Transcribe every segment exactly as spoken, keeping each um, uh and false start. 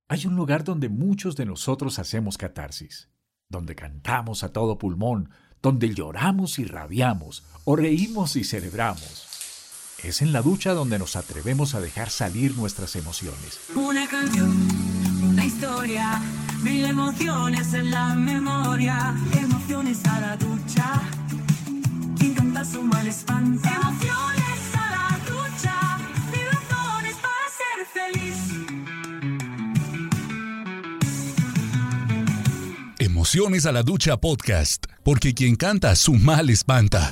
Hay un lugar donde muchos de nosotros hacemos catarsis, donde cantamos a todo pulmón, donde lloramos y rabiamos, o reímos y celebramos. Es en la ducha donde nos atrevemos a dejar salir nuestras emociones. Una canción, una historia, mil emociones en la memoria. Emociones a la ducha, quien canta su mal espanta. Emociones a la ducha, mil razones para ser feliz. Emociones a la ducha podcast, porque quien canta su mal espanta.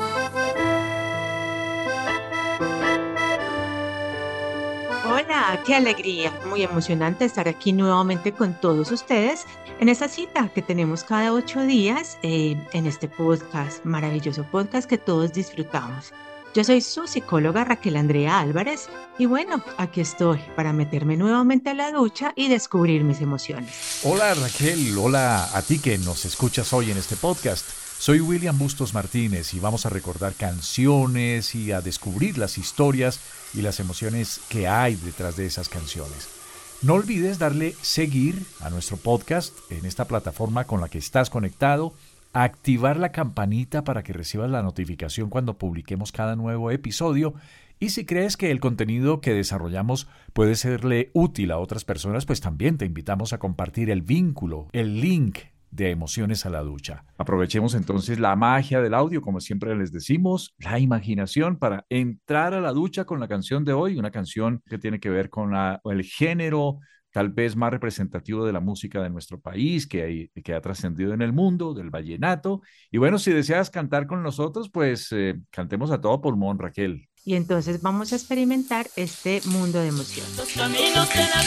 Hola, qué alegría, muy emocionante estar aquí nuevamente con todos ustedes en esta cita que tenemos cada ocho días eh, en este podcast, maravilloso podcast que todos disfrutamos. Yo soy su psicóloga Raquel Andrea Álvarez y bueno, aquí estoy para meterme nuevamente a la ducha y descubrir mis emociones. Hola Raquel, hola a ti que nos escuchas hoy en este podcast. Soy William Bustos Martínez y vamos a recordar canciones y a descubrir las historias y las emociones que hay detrás de esas canciones. No olvides darle seguir a nuestro podcast en esta plataforma con la que estás conectado, activar la campanita para que recibas la notificación cuando publiquemos cada nuevo episodio y si crees que el contenido que desarrollamos puede serle útil a otras personas, pues también te invitamos a compartir el vínculo, el link de Emociones a la Ducha. Aprovechemos entonces la magia del audio, como siempre les decimos, la imaginación para entrar a la ducha con la canción de hoy, una canción que tiene que ver con la, el género tal vez más representativo de la música de nuestro país, que, hay, que ha trascendido en el mundo, del vallenato. Y bueno, si deseas cantar con nosotros, pues eh, cantemos a todo pulmón, Raquel. Y entonces vamos a experimentar este mundo de emociones. Los caminos de la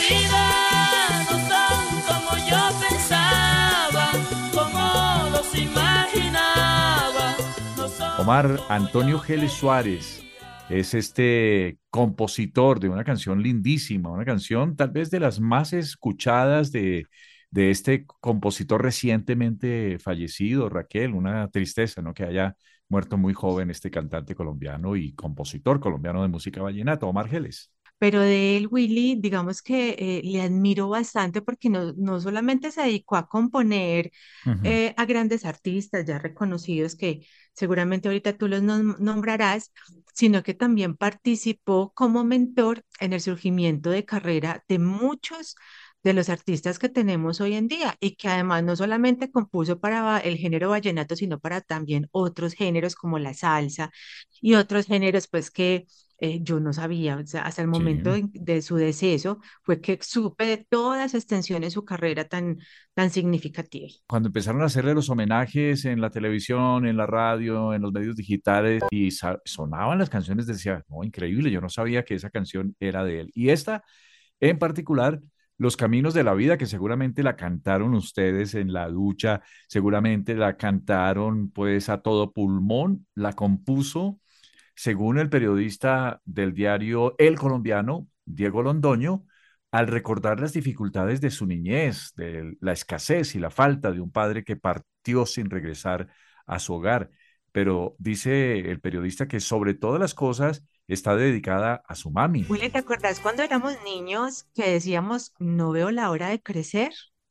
vida no son como yo pensaba, como los imaginaba. No son... Omar Antonio Geles Suárez es este compositor de una canción lindísima, una canción tal vez de las más escuchadas de, de este compositor recientemente fallecido, Raquel. Una tristeza, ¿no?, que haya muerto muy joven este cantante colombiano y compositor colombiano de música vallenata, Omar Geles. Pero de él, Willy, digamos que eh, le admiro bastante porque no, no solamente se dedicó a componer Uh-huh. eh, a grandes artistas ya reconocidos que seguramente ahorita tú los nom- nombrarás, sino que también participó como mentor en el surgimiento de carrera de muchos de los artistas que tenemos hoy en día y que además no solamente compuso para el género vallenato, sino para también otros géneros como la salsa y otros géneros pues que eh, yo no sabía, o sea, hasta el Sí. momento de, de su deceso fue que supe de toda esa extensión en su carrera tan, tan significativa. Cuando empezaron a hacerle los homenajes en la televisión, en la radio, en los medios digitales y sa- sonaban las canciones, decía, no, increíble, yo no sabía que esa canción era de él. Y esta en particular, Los Caminos de la Vida, que seguramente la cantaron ustedes en la ducha, seguramente la cantaron pues a todo pulmón, la compuso, según el periodista del diario El Colombiano, Diego Londoño, al recordar las dificultades de su niñez, de la escasez y la falta de un padre que partió sin regresar a su hogar. Pero dice el periodista que sobre todas las cosas está dedicada a su mami. Willy, ¿te acordás cuando éramos niños que decíamos, no veo la hora de crecer?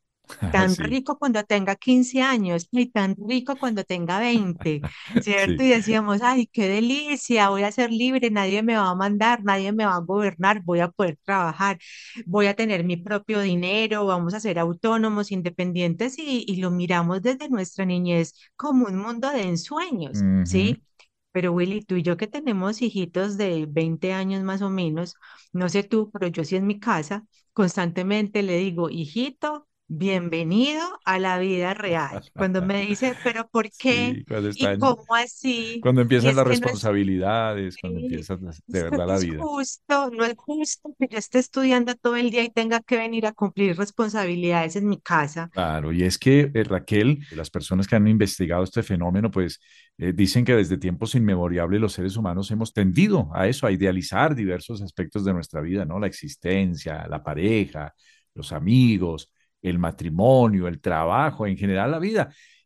Tan Sí, rico cuando tenga quince años y tan rico cuando tenga veinte, ¿cierto? sí. Y decíamos, ay, qué delicia, voy a ser libre, nadie me va a mandar, nadie me va a gobernar, voy a poder trabajar, voy a tener mi propio dinero, vamos a ser autónomos, independientes y, y lo miramos desde nuestra niñez como un mundo de ensueños, Ujú. ¿sí? Pero Willy, tú y yo que tenemos hijitos de veinte años más o menos, no sé tú, pero yo sí en mi casa constantemente le digo, hijito, bienvenido a la vida real. Cuando me dice, pero ¿por qué? Sí, cuando ¿Y están, cómo así? cuando Y empiezan es las que no es, responsabilidades, cuando sí, empiezan las- de es que verdad no la es vida. justo, no es justo que yo esté estudiando todo el día y tenga que venir a cumplir responsabilidades en mi casa. Claro, y es que eh, Raquel, las personas que han investigado este fenómeno, pues eh, dicen que desde tiempos inmemorables los seres humanos hemos tendido a eso, a idealizar diversos aspectos de nuestra vida, ¿no? La existencia, la pareja, los amigos, el matrimonio, el trabajo, en general la vida.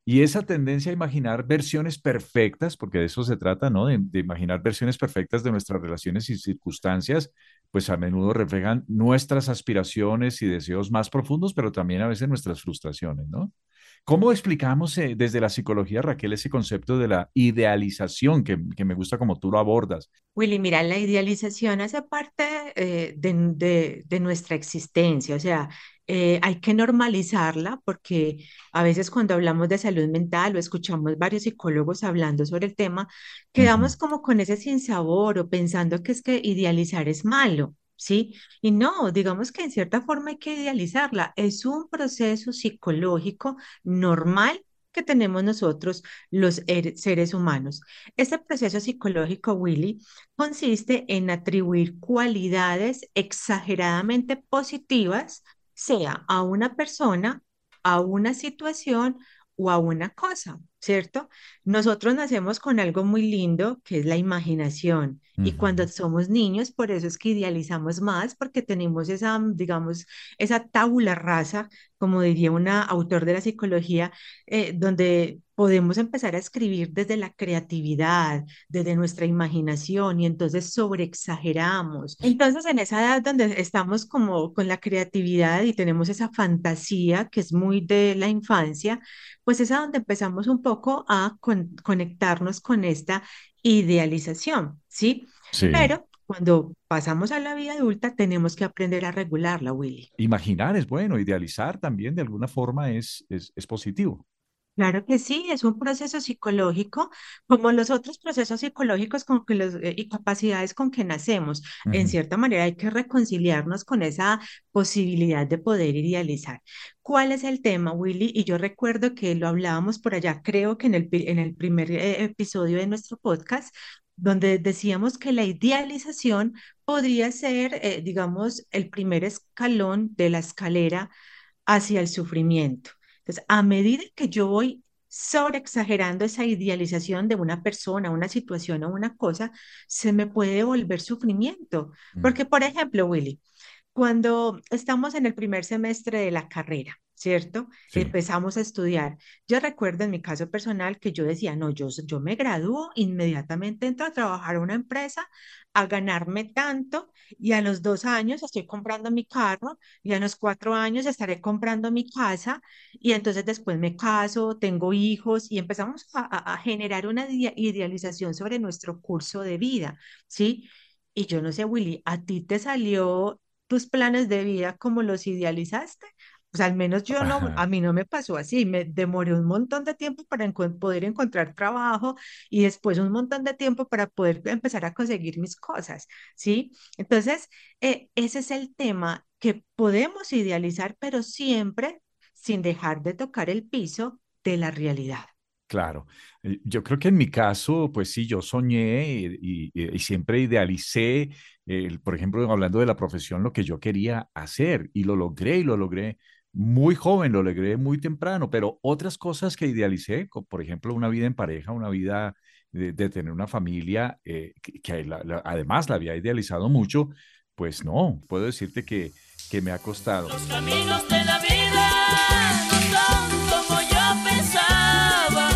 Y esa tendencia a imaginar versiones perfectas, porque de eso se trata, ¿no? De, de imaginar versiones perfectas de nuestras relaciones y circunstancias, pues a menudo reflejan nuestras aspiraciones y deseos más profundos, pero también a veces nuestras frustraciones, ¿no? ¿Cómo explicamos eh, desde la psicología, Raquel, ese concepto de la idealización que, que me gusta como tú lo abordas? Willy, mira, la idealización hace parte eh, de, de- de nuestra existencia, o sea, eh, hay que normalizarla porque a veces cuando hablamos de salud mental o escuchamos varios psicólogos hablando sobre el tema, Ujú, quedamos como con ese sinsabor o pensando que es que idealizar es malo, ¿sí? Y no, digamos que en cierta forma hay que idealizarla. Es un proceso psicológico normal que tenemos nosotros los er- seres humanos. Este proceso psicológico, Willy, consiste en atribuir cualidades exageradamente positivas, sea a una persona, a una situación o a una cosa, ¿cierto? Nosotros nacemos con algo muy lindo que es la imaginación. Y cuando ujú. somos niños, por eso es que idealizamos más, porque tenemos esa, digamos, esa tabula rasa, como diría un autor de la psicología, eh, donde podemos empezar a escribir desde la creatividad, desde nuestra imaginación y entonces sobreexageramos. Entonces, en esa edad donde estamos como con la creatividad y tenemos esa fantasía que es muy de la infancia, pues es a donde empezamos un poco a con- conectarnos con esta idealización, ¿sí? Sí. Pero cuando pasamos a la vida adulta, tenemos que aprender a regularla, Willy. Imaginar es bueno, idealizar también de alguna forma es, es, es positivo. Claro que sí, es un proceso psicológico, como los otros procesos psicológicos con que los, eh, y capacidades con que nacemos. En Ujú. cierta manera hay que reconciliarnos con esa posibilidad de poder idealizar. ¿Cuál es el tema, Willy? Y yo recuerdo que lo hablábamos por allá, creo que en el, pi- en el primer eh, episodio de nuestro podcast, donde decíamos que la idealización podría ser, eh, digamos, el primer escalón de la escalera hacia el sufrimiento. Entonces, a medida que yo voy sobreexagerando esa idealización de una persona, una situación o una cosa, se me puede volver sufrimiento. Mm. Porque, por ejemplo, Willy, cuando estamos en el primer semestre de la carrera, ¿cierto? Sí. Empezamos a estudiar. Yo recuerdo en mi caso personal que yo decía, no, yo, yo me gradúo, inmediatamente entro a trabajar a una empresa, a ganarme tanto, y a los dos años estoy comprando mi carro, y a los cuatro años estaré comprando mi casa, y entonces después me caso, tengo hijos, y empezamos a, a- a generar una idea- idealización sobre nuestro curso de vida, ¿sí? Y yo no sé, Willy, ¿a ti te salió tus planes de vida como los idealizaste? Pues al menos yo no, Ajá. a mí no me pasó así, me demoré un montón de tiempo para enco- poder encontrar trabajo y después un montón de tiempo para poder empezar a conseguir mis cosas, ¿sí? Entonces, eh, ese es el tema que podemos idealizar, pero siempre sin dejar de tocar el piso de la realidad. Claro. Eh, Yo creo que en mi caso, pues sí, yo soñé y, y- y siempre idealicé, eh, por ejemplo, hablando de la profesión, lo que yo quería hacer y lo logré y lo logré muy joven, lo logré muy temprano, pero otras cosas que idealicé, co- por ejemplo, una vida en pareja, una vida de, de tener una familia, eh, que, que la- la- además la había idealizado mucho, pues no, puedo decirte que, que me ha costado. Los caminos de la vida no son como yo pensaba,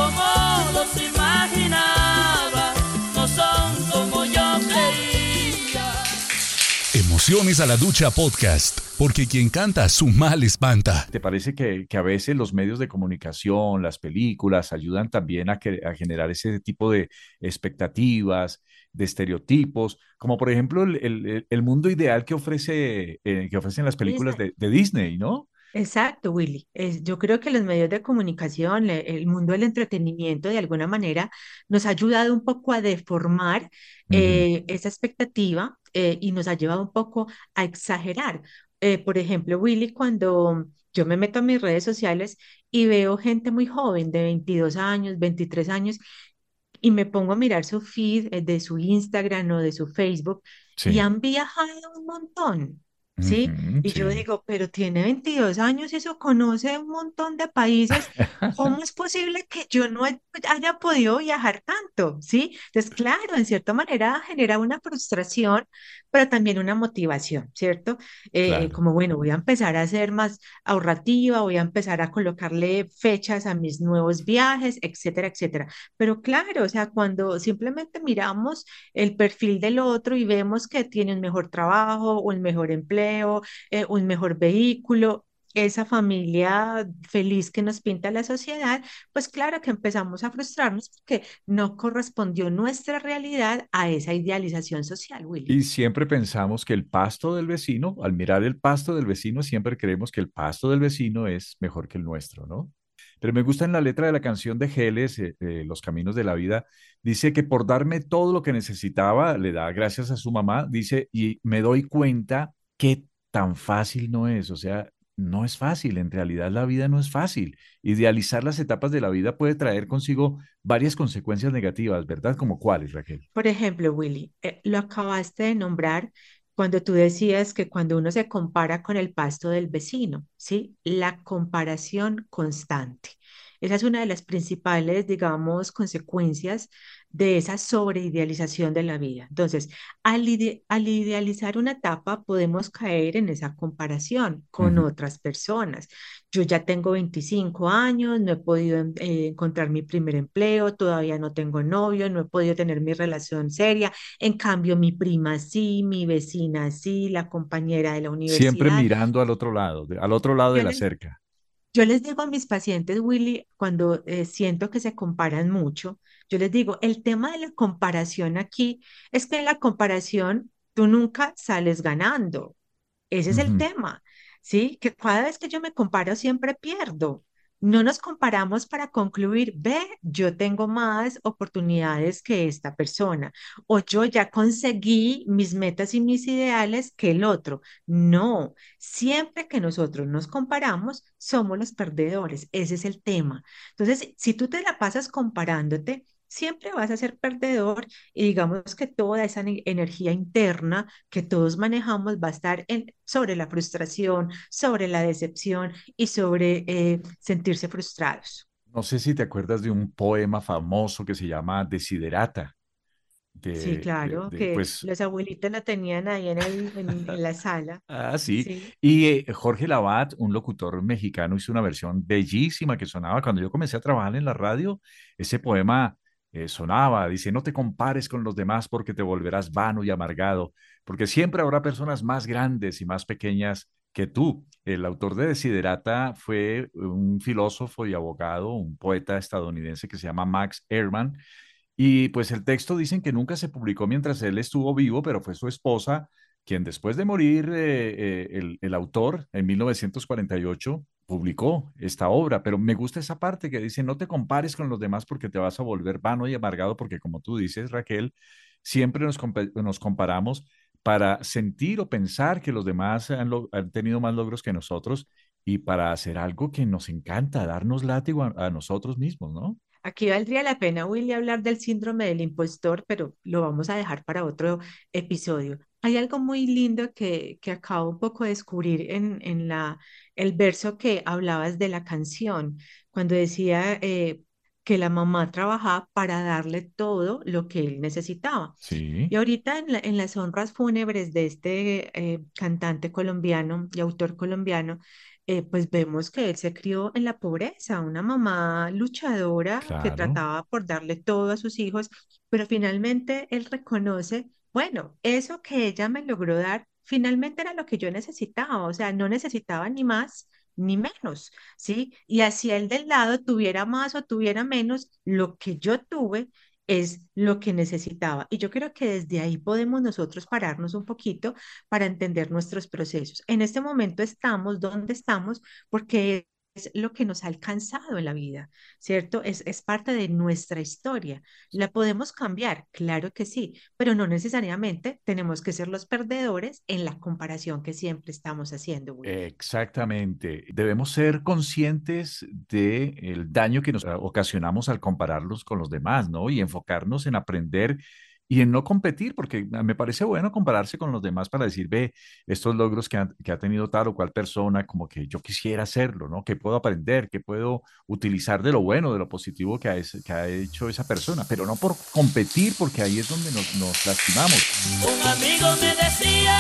como los imaginaba, no son como yo creía. Emociones a la Ducha Podcast, porque quien canta su mal espanta. ¿Te parece que, que a veces los medios de comunicación, las películas, ayudan también a, que- a generar ese tipo de expectativas, de estereotipos, como por ejemplo el, el- el mundo ideal que ofrece, eh, que ofrecen las películas de, de Disney, ¿no? Exacto, Willy. Es- yo creo que los medios de comunicación, le- el mundo del entretenimiento, de alguna manera, nos ha ayudado un poco a deformar Ujú. eh, esa expectativa eh, y nos ha llevado un poco a exagerar. Eh, por ejemplo, Willy, cuando yo me meto a mis redes sociales y veo gente muy joven, de veintidós años, veintitrés años, y me pongo a mirar su feed eh, de su Instagram o de su Facebook y Sí. han viajado un montón, ¿sí? Ujú, Y yo sí. digo, pero tiene veintidós años y eso conoce un montón de países. ¿Cómo es posible que yo no he- haya podido viajar tanto? ¿Sí? Entonces, claro, en cierta manera genera una frustración pero también una motivación, ¿cierto? Eh, Claro. como, bueno, voy a empezar a ser más ahorrativa, voy a empezar a colocarle fechas a mis nuevos viajes, etcétera, etcétera. Pero claro, o sea, cuando simplemente miramos el perfil del otro y vemos que tiene un mejor trabajo, un mejor empleo, eh, un mejor vehículo, esa familia feliz que nos pinta la sociedad, pues claro que empezamos a frustrarnos porque no correspondió nuestra realidad a esa idealización social, Willy. Y siempre pensamos que el pasto del vecino, al mirar el pasto del vecino, siempre creemos que el pasto del vecino es mejor que el nuestro, ¿no? Pero me gusta en la letra de la canción de Geles, eh, eh, Los Caminos de la Vida, dice que por darme todo lo que necesitaba, le da gracias a su mamá, dice, y me doy cuenta que tan fácil no es, o sea, no es fácil, en realidad la vida no es fácil. Idealizar las etapas de la vida puede traer consigo varias consecuencias negativas, ¿verdad? ¿Como cuáles, Raquel? Por ejemplo, Willy, eh, lo acabaste de nombrar cuando tú decías que cuando uno se compara con el pasto del vecino, ¿sí? La comparación constante. Esa es una de las principales, digamos, consecuencias de esa sobreidealización de la vida. Entonces, al, ide- al idealizar una etapa, podemos caer en esa comparación con Ujú. otras personas. Yo ya tengo veinticinco años, no he podido eh, encontrar mi primer empleo, todavía no tengo novio, no he podido tener mi relación seria. En cambio, mi prima sí, mi vecina sí, la compañera de la Siempre universidad. mirando al otro lado, de- al otro lado de Yo la les, cerca. yo les digo a mis pacientes, Willy, cuando eh, siento que se comparan mucho, yo les digo, el tema de la comparación aquí es que en la comparación tú nunca sales ganando. Ese es el Ujú. tema, ¿sí? Que cada vez que yo me comparo siempre pierdo. No nos comparamos para concluir, ve, yo tengo más oportunidades que esta persona o yo ya conseguí mis metas y mis ideales que el otro. No, siempre que nosotros nos comparamos, somos los perdedores. Ese es el tema. Entonces, si tú te la pasas comparándote, siempre vas a ser perdedor y digamos que toda esa ne- energía interna que todos manejamos va a estar en, sobre la frustración, sobre la decepción y sobre eh, sentirse frustrados. No sé si te acuerdas de un poema famoso que se llama Desiderata, Sí, de, de, claro, de, que pues, los abuelitos la tenían ahí en el, en, en la sala. ah, sí. Sí, Y eh, Jorge Lavat, un locutor mexicano, hizo una versión bellísima que sonaba cuando yo comencé a trabajar en la radio. Ese poema eh, sonaba, dice, no te compares con los demás porque te volverás vano y amargado, porque siempre habrá personas más grandes y más pequeñas que tú. El autor de Desiderata fue un filósofo y abogado, un poeta estadounidense que se llama Max Ehrmann. Y pues el texto dicen que nunca se publicó mientras él estuvo vivo, pero fue su esposa quien después de morir eh, eh, el, el autor en mil novecientos cuarenta y ocho publicó esta obra. Pero me gusta esa parte que dice, no te compares con los demás porque te vas a volver vano y amargado, porque como tú dices, Raquel, siempre nos, compa- nos comparamos para sentir o pensar que los demás han, lo- han tenido más logros que nosotros y para hacer algo que nos encanta, darnos látigo a, a nosotros mismos, ¿no? aquí valdría la pena, Willy, hablar del síndrome del impostor, pero lo vamos a dejar para otro episodio. Hay algo muy lindo que, que acabo un poco de descubrir en, en la, el verso que hablabas de la canción, cuando decía eh, que la mamá trabajaba para darle todo lo que él necesitaba. Sí, Y ahorita en, la- en las honras fúnebres de este eh, cantante colombiano y autor colombiano, eh, pues vemos que él se crió en la pobreza, una mamá luchadora que claro. trataba por darle todo a sus hijos, pero finalmente él reconoce, bueno, eso que ella me logró dar, finalmente era lo que yo necesitaba, o sea, no necesitaba ni más ni menos, ¿sí? Y hacia el del lado tuviera más o tuviera menos, lo que yo tuve es lo que necesitaba. Y yo creo que desde ahí podemos nosotros pararnos un poquito para entender nuestros procesos. En este momento estamos donde estamos porque es lo que nos ha alcanzado en la vida, ¿cierto? Es, es parte de nuestra historia. ¿La podemos cambiar? Claro que sí, pero no necesariamente tenemos que ser los perdedores en la comparación que siempre estamos haciendo, Willy. Exactamente. Debemos ser conscientes del daño que nos eh, ocasionamos al compararlos con los demás, ¿no? Y enfocarnos en aprender y en no competir, porque me parece bueno compararse con los demás para decir, ve, estos logros que ha, que ha tenido tal o cual persona, como que yo quisiera hacerlo, ¿no? ¿Qué puedo aprender? ¿Qué puedo utilizar de lo bueno, de lo positivo que ha, es- que ha hecho esa persona? Pero no por competir, porque ahí es donde nos, nos lastimamos. Un amigo me decía,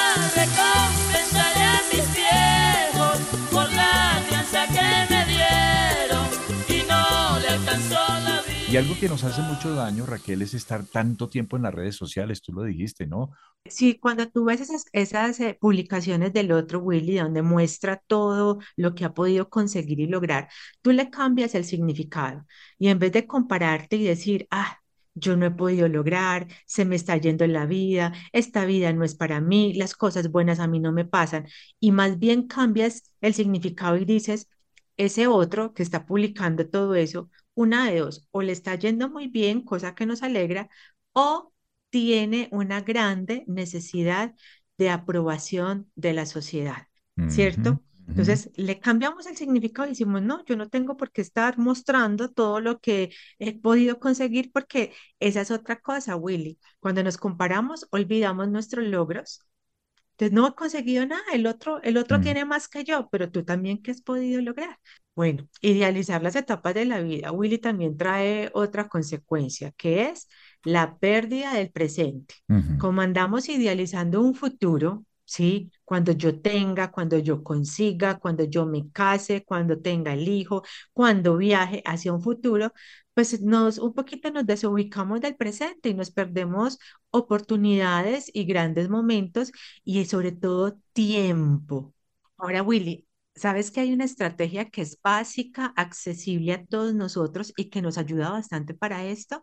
recompensaré a mis viejos por la alianza que me dieron y no le alcanzó la vida. Y algo que nos hace mucho daño, Raquel, es estar tanto tiempo en las redes sociales, tú lo dijiste, ¿no? Sí, cuando tú ves esas, esas eh, publicaciones del otro Willy, donde muestra todo lo que ha podido conseguir y lograr, tú le cambias el significado y en vez de compararte y decir, ah, yo no he podido lograr, se me está yendo la vida, esta vida no es para mí, las cosas buenas a mí no me pasan, y más bien cambias el significado y dices, ese otro que está publicando todo eso, una de dos, o le está yendo muy bien, cosa que nos alegra, o tiene una grande necesidad de aprobación de la sociedad, Ujú, ¿cierto? ujú. Entonces, le cambiamos el significado y decimos, no, yo no tengo por qué estar mostrando todo lo que he podido conseguir porque esa es otra cosa, Willy. Cuando nos comparamos, olvidamos nuestros logros. Entonces, no he conseguido nada, el otro, el otro Mm. tiene más que yo, pero tú también, ¿qué has podido lograr? Bueno, idealizar las etapas de la vida, Willy, también trae otra consecuencia, que es la pérdida del presente. Ujú. Como andamos idealizando un futuro, ¿sí? Cuando yo tenga, cuando yo consiga, cuando yo me case, cuando tenga el hijo, cuando viaje hacia un futuro, pues nos un poquito nos desubicamos del presente y nos perdemos oportunidades y grandes momentos y sobre todo tiempo. Ahora, Willy, ¿sabes que hay una estrategia que es básica, accesible a todos nosotros y que nos ayuda bastante para esto?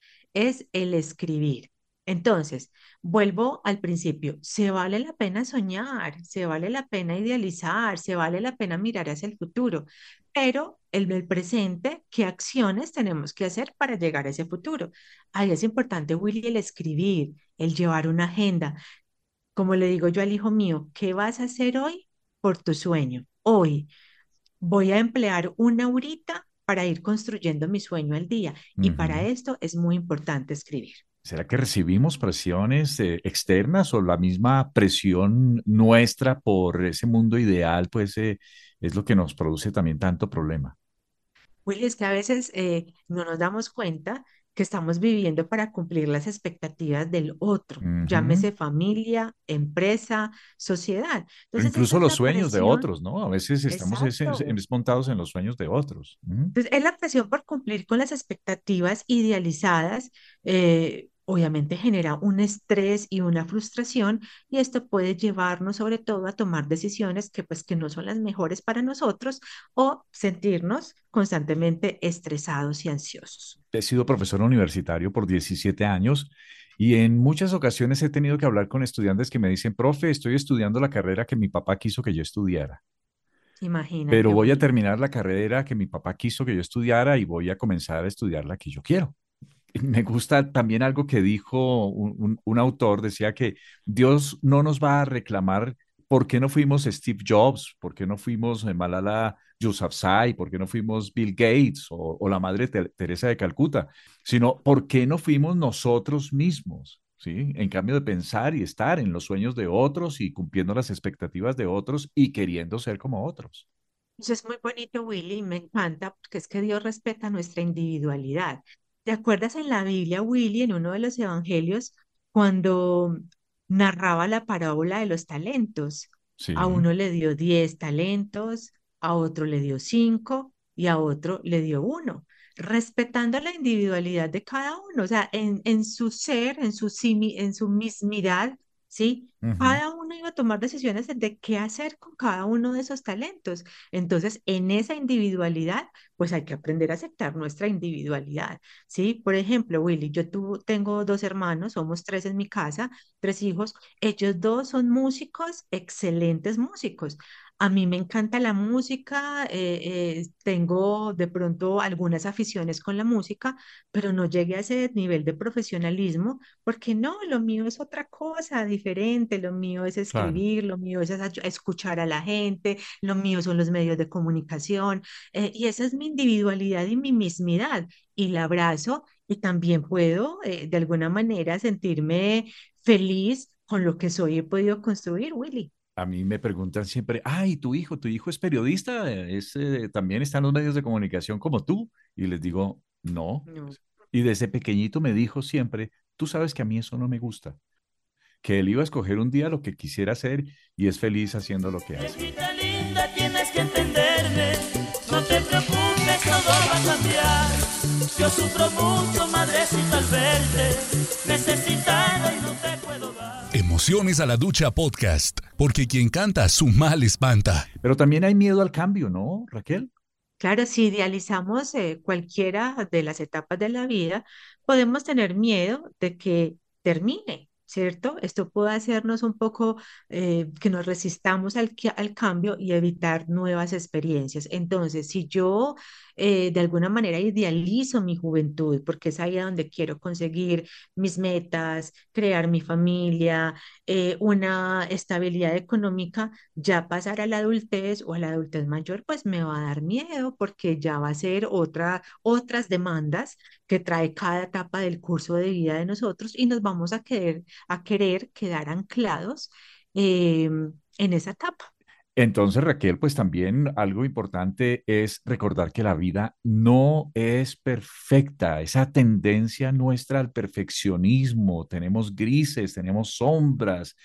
Es el escribir. Entonces, vuelvo al principio, se vale la pena soñar, se vale la pena idealizar, se vale la pena mirar hacia el futuro, pero en el presente, ¿qué acciones tenemos que hacer para llegar a ese futuro? Ahí es importante, Willy, el escribir, el llevar una agenda. Como le digo yo al hijo mío, ¿qué vas a hacer hoy por tu sueño? Hoy voy a emplear una horita para ir construyendo mi sueño al día y para Ujú. esto es muy importante escribir. ¿Será que recibimos presiones eh, externas o la misma presión nuestra por ese mundo ideal, pues eh, es lo que nos produce también tanto problema? Willy, es que a veces eh, no nos damos cuenta que estamos viviendo para cumplir las expectativas del otro, Ujú. llámese familia, empresa, sociedad. O Entonces, esa incluso es los la sueños de presión. otros, ¿no? A veces estamos es, es- Exacto. es montados en los sueños de otros. Ujú. Entonces, es la presión por cumplir con las expectativas idealizadas, eh, obviamente genera un estrés y una frustración y esto puede llevarnos sobre todo a tomar decisiones que pues que no son las mejores para nosotros o sentirnos constantemente estresados y ansiosos. He sido profesor universitario por diecisiete años y en muchas ocasiones he tenido que hablar con estudiantes que me dicen, profe, estoy estudiando la carrera que mi papá quiso que yo estudiara, pero Imagínate, voy a Willy. terminar la carrera que mi papá quiso que yo estudiara y voy a comenzar a estudiar la que yo quiero. Me gusta también algo que dijo un, un- un autor, decía que Dios no nos va a reclamar por qué no fuimos Steve Jobs, por qué no fuimos eh, Malala Yousafzai, por qué no fuimos Bill Gates o, o la Madre Te- Teresa de Calcuta, sino por qué no fuimos nosotros mismos, ¿sí? En cambio de pensar y estar en los sueños de otros y cumpliendo las expectativas de otros y queriendo ser como otros. Eso es muy bonito, Willy, y me encanta porque es que Dios respeta nuestra individualidad. ¿Te acuerdas en la Biblia, Willy, en uno de los evangelios, cuando narraba la parábola de los talentos? A Sí. uno le dio diez talentos, a otro le dio cinco y a otro le dio uno, respetando la individualidad de cada uno, o sea, en, en su ser, en su, simi- en su mismidad, ¿sí? Ujú. Cada uno iba a tomar decisiones de qué hacer con cada uno de esos talentos. Entonces, en esa individualidad, pues hay que aprender a aceptar nuestra individualidad, ¿sí? Por ejemplo, Willy, yo tu- tengo dos hermanos, somos tres en mi casa, tres hijos, ellos dos son músicos, excelentes músicos. A mí me encanta la música, eh, eh, tengo de pronto algunas aficiones con la música, pero no llegué a ese nivel de profesionalismo, porque no, lo mío es otra cosa diferente, lo mío es Claro. escribir, lo mío es as- escuchar a la gente, lo mío son los medios de comunicación, eh, y esa es mi individualidad y mi mismidad, y la abrazo y también puedo eh, de alguna manera sentirme feliz con lo que soy y he podido construir, Willy. A mí me preguntan siempre, ay, tu hijo, tu hijo es periodista, es, eh, también está en los medios de comunicación como tú. Y les digo, no. No. Y desde pequeñito me dijo siempre, tú sabes que a mí eso no me gusta, que él iba a escoger un día lo que quisiera hacer y es feliz haciendo lo que hace. Viejita linda, tienes que entenderme. No te preocupes, todo va a cambiar. Yo sufro mucho, madrecita, al verte. Necesitada y no te puedo dar. Emociones a la Ducha Podcast, porque quien canta su mal espanta. Pero también hay miedo al cambio, ¿no, Raquel? Claro, si idealizamos eh, cualquiera de las etapas de la vida, podemos tener miedo de que termine, ¿cierto? Esto puede hacernos un poco eh, que nos resistamos al, qui- al cambio y evitar nuevas experiencias. Entonces, si yo eh, de alguna manera idealizo mi juventud, porque es ahí a donde quiero conseguir mis metas, crear mi familia, eh, una estabilidad económica, ya pasar a la adultez o a la adultez mayor, pues me va a dar miedo porque ya va a ser otra, otras demandas que trae cada etapa del curso de vida de nosotros y nos vamos a querer, a querer quedar anclados eh, en esa etapa. Entonces, Raquel, pues también algo importante es recordar que la vida no es perfecta. Esa tendencia nuestra al perfeccionismo, tenemos grises, tenemos sombras,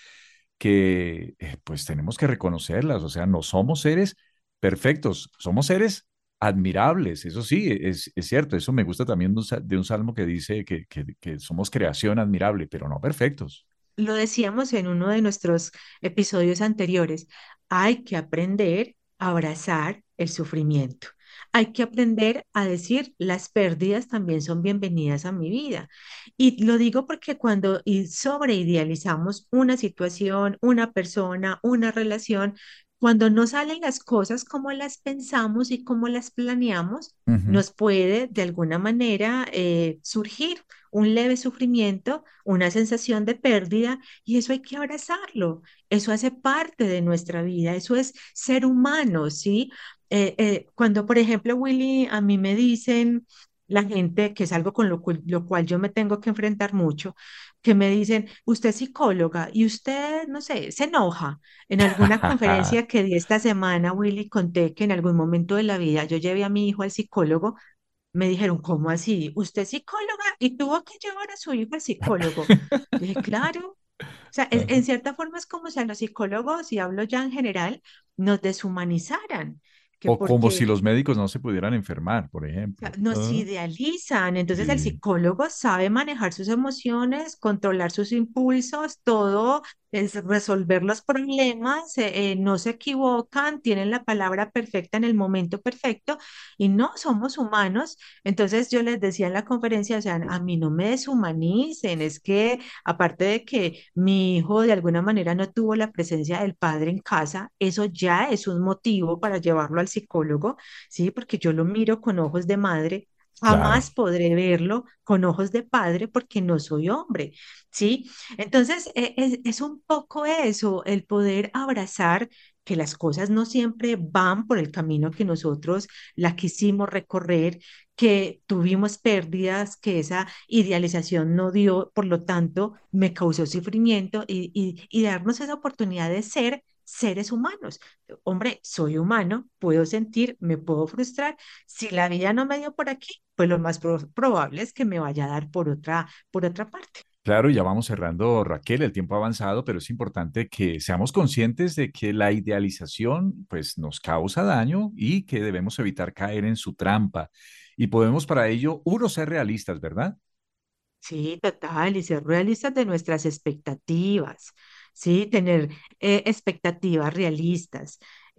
que eh, pues tenemos que reconocerlas. O sea, no somos seres perfectos, somos seres admirables. Eso sí, es, es cierto. Eso me gusta también de un, sa- de un salmo que dice que, que, que somos creación admirable, pero no perfectos. Lo decíamos en uno de nuestros episodios anteriores, hay que aprender a abrazar el sufrimiento. Hay que aprender a decir las pérdidas también son bienvenidas a mi vida. Y lo digo porque cuando i- sobreidealizamos una situación, una persona, una relación, cuando no salen las cosas como las pensamos y como las planeamos, Ujú. nos puede de alguna manera eh, surgir un leve sufrimiento, una sensación de pérdida, y eso hay que abrazarlo. Eso hace parte de nuestra vida, eso es ser humano, ¿sí? Eh, eh, cuando, por ejemplo, Willy, a mí me dicen la gente, que es algo con lo, cual- lo cual yo me tengo que enfrentar mucho, que me dicen, usted es psicóloga y usted, no sé, se enoja. En alguna conferencia que di esta semana, Willy, conté que en algún momento de la vida yo llevé a mi hijo al psicólogo. Me dijeron, ¿cómo así? ¿Usted es psicóloga y tuvo que llevar a su hijo al psicólogo? Yo dije, claro. O sea, es- en cierta forma es como si a los psicólogos, y hablo ya en general, nos deshumanizaran, que O como si porque los médicos no se pudieran enfermar, por sea, ejemplo. nos Ah, idealizan. Entonces el sí. psicólogo sabe manejar sus emociones, controlar sus impulsos, todo, es resolver los problemas, eh, eh, no se equivocan, tienen la palabra perfecta en el momento perfecto y no somos humanos. Entonces yo les decía en la conferencia, o sea, a mí no me deshumanicen, es que aparte de que mi hijo de alguna manera no tuvo la presencia del padre en casa, eso ya es un motivo para llevarlo al psicólogo. ¿Sí? Porque yo lo miro con ojos de madre, Claro, jamás podré verlo con ojos de padre porque no soy hombre, ¿sí? Entonces, e- es, es un poco eso, el poder abrazar que las cosas no siempre van por el camino que nosotros la quisimos recorrer, que tuvimos pérdidas, que esa idealización no dio, por lo tanto, me causó sufrimiento y, y, y darnos esa oportunidad de ser seres humanos. Hombre, soy humano, puedo sentir, me puedo frustrar. Si la vida no me dio por aquí, pues lo más pro- probable es que me vaya a dar por otra, por otra parte. claro, ya vamos cerrando, Raquel, el tiempo ha avanzado, pero es importante que seamos conscientes de que la idealización, pues, nos causa daño y que debemos evitar caer en su trampa. Y podemos para ello, uno, ser realistas, ¿verdad? Sí, total, y ser realistas de nuestras expectativas, sí, tener eh, expectativas realistas,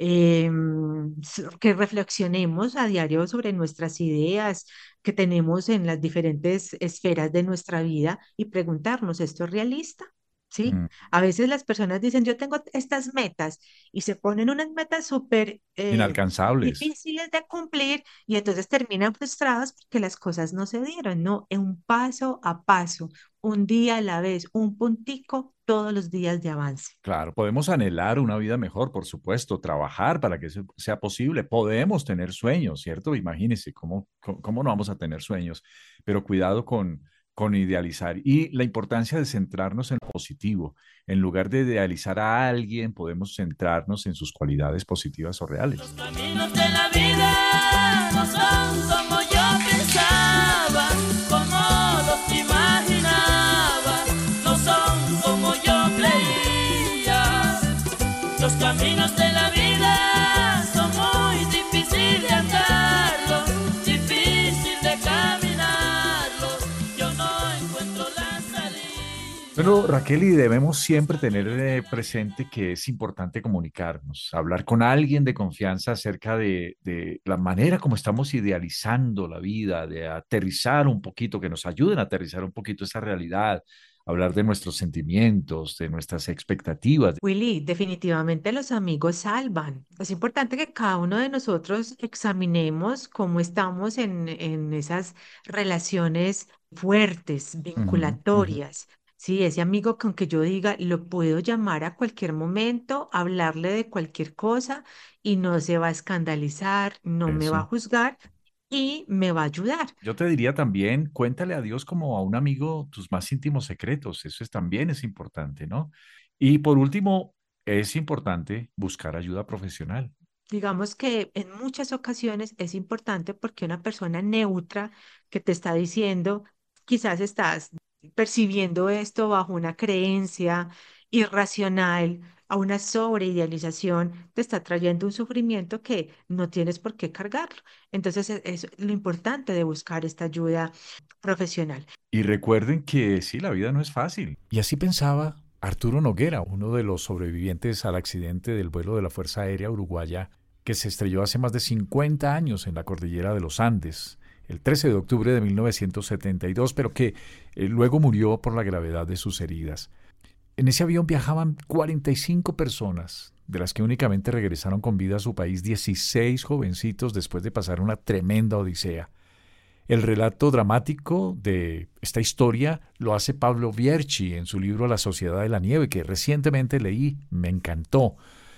em, s- que reflexionemos a diario sobre nuestras ideas que tenemos en las diferentes esferas de nuestra vida y preguntarnos, ¿esto es realista? ¿sí? Mm. A veces las personas dicen, yo tengo estas metas y se ponen unas metas súper eh, Inalcanzables. difíciles de cumplir y entonces terminan frustrados porque las cosas no se dieron, ¿no? En un paso a paso, un día a la vez, un puntico todos los días de avance. Claro, podemos anhelar una vida mejor, por supuesto, trabajar para que eso sea posible. Podemos tener sueños, ¿cierto? Imagínense cómo, cómo, cómo no vamos a tener sueños, pero cuidado con, con idealizar. Y la importancia de centrarnos en lo positivo. En lugar de idealizar a alguien, podemos centrarnos en sus cualidades positivas o reales. Los caminos de la vida no son como yo pensaba, como los imaginaba, no son como yo creía. Los caminos de la vida son muy difíciles de andarlos, difícil de caminarlos. Yo no encuentro la salida. Bueno, Raquel, y debemos siempre tener eh, presente que es importante comunicarnos, hablar con alguien de confianza acerca de, de la manera como estamos idealizando la vida, de aterrizar un poquito, que nos ayuden a aterrizar un poquito esa realidad, hablar de nuestros sentimientos, de nuestras expectativas. Willy, definitivamente los amigos salvan. Es importante que cada uno de nosotros examinemos cómo estamos en, en esas relaciones fuertes, Ujú, ujú. vinculatorias. Sí, ese amigo con que yo diga, lo puedo llamar a cualquier momento, hablarle de cualquier cosa y no se va a escandalizar, no me va a Eso. juzgar y me va a ayudar. Yo te diría también, cuéntale a Dios como a un amigo tus más íntimos secretos. Eso es, también es importante, ¿no? Y por último, es importante buscar ayuda profesional. Digamos que en muchas ocasiones es importante porque una persona neutra que te está diciendo, quizás estás percibiendo esto bajo una creencia irracional, a una sobreidealización, te está trayendo un sufrimiento que no tienes por qué cargarlo. Entonces e- es lo importante de buscar esta ayuda profesional. Y recuerden que sí, la vida no es fácil. Y así pensaba Arturo Noguera, uno de los sobrevivientes al accidente del vuelo de la Fuerza Aérea Uruguaya que se estrelló hace más de cincuenta años en la cordillera de los Andes, el trece de octubre de mil novecientos setenta y dos, pero que eh, luego murió por la gravedad de sus heridas. En ese avión viajaban cuarenta y cinco personas, de las que únicamente regresaron con vida a su país dieciséis jovencitos después de pasar una tremenda odisea. El relato dramático de esta historia lo hace Pablo Vierchi en su libro La Sociedad de la Nieve, que recientemente leí, me encantó.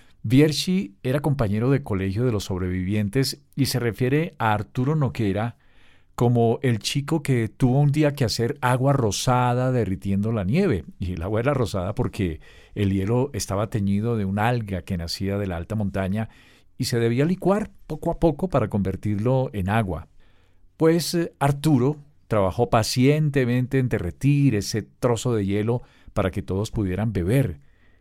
Vierchi era compañero de colegio de los sobrevivientes y se refiere a Arturo Noguera como el chico que tuvo un día que hacer agua rosada derritiendo la nieve. Y el agua era rosada porque el hielo estaba teñido de una alga que nacía de la alta montaña y se debía licuar poco a poco para convertirlo en agua. Pues eh, Arturo trabajó pacientemente en derretir ese trozo de hielo para que todos pudieran beber.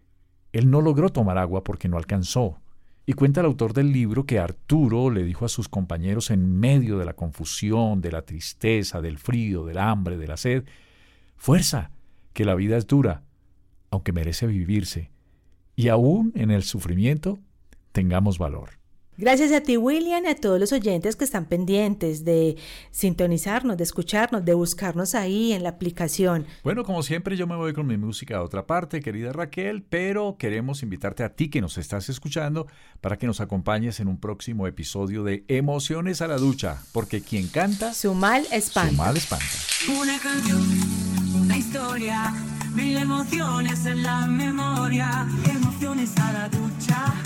Él no logró tomar agua porque no alcanzó. Y cuenta el autor del libro que Arturo le dijo a sus compañeros en medio de la confusión, de la tristeza, del frío, del hambre, de la sed: fuerza, que la vida es dura, aunque merece vivirse. Y aún en el sufrimiento, tengamos valor. Gracias a ti, William, y a todos los oyentes que están pendientes de sintonizarnos, de escucharnos, de buscarnos ahí en la aplicación. Bueno, como siempre, yo me voy con mi música a otra parte, querida Raquel, pero queremos invitarte a ti que nos estás escuchando para que nos acompañes en un próximo episodio de Emociones a la Ducha, porque quien canta, Su mal espanta. su mal espanta. Una canción, una historia, mil emociones en la memoria. Emociones a la ducha,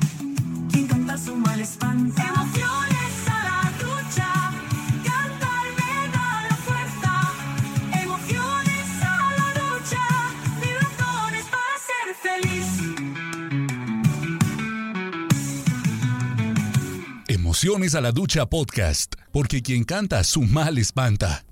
quien canta su mal espanta. Emociones a la ducha, cantar me da la fuerza. Emociones a la ducha, mil razones para ser feliz. Emociones a la Ducha Podcast, porque quien canta su mal espanta.